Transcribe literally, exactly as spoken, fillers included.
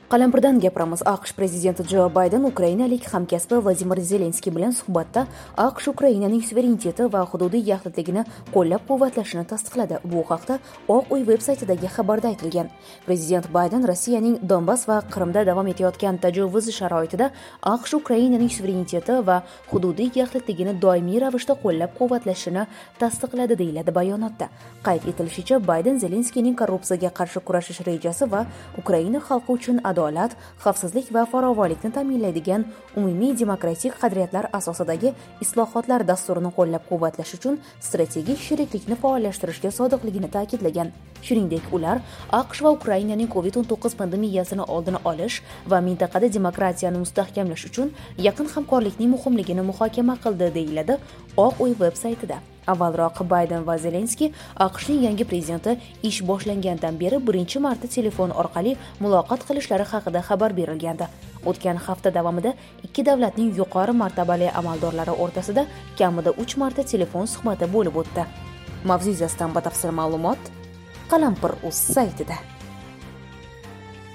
Qalampirdan gapiramiz. AQSh prezidenti Jo Bayden ukrainalik hamkasbi Vladimir Zelenskiy bilan suhbatda AQSh Ukrainaning suvereniteti va hududiy yaxlitligini qo'llab-quvvatlashini tasdiqladi. Bu haqda Oq uy veb-saytidagi xabarda aytilgan. Prezident Bayden Rossiyaning Donbass va Qrimda davom etayotgan tajovuz sharoitida AQSh Ukrainaning suvereniteti va hududiy yaxlitligini doimiy ravishda qo'llab-quvvatlashini tasdiqladi, deyiladi bayonotda. Qayd etilishicha, Bayden Zelenskiyning korrupsiyaga qarshi kurashish rejasi va Ukraina xalqi uchun adolat, xavfsizlik va farovonlikni ta'minlaydigan umumiy demokratik qadriyatlar asosidagi islohotlar dasturini qo'llab-quvvatlash uchun strategik sheriklikni faollashtirishga sodiqligini ta'kidlagan. Shuningdek, ular AQSh va Ukrainaning kovid o'n to'qqiz pandemiyasini oldini olish va mintaqada demokratiyani mustahkamlash uchun yaqin hamkorlikning muhimligini muhokama qildi, deyiladi Oq uy veb-saytida. Avvalroq Bayden va Zelenskiy AQShning yangi prezidenti ish boshlangandan beri birinchi marta telefon orqali muloqot qilishlari haqida xabar berilgandi. O'tgan hafta davomida ikki davlatning yuqori martabali amaldorlari o'rtasida kamida uch marta telefon suhbati bo'lib o'tdi. Mavzu yuzasidan batafsil ma'lumot Qalampir.uz saytida.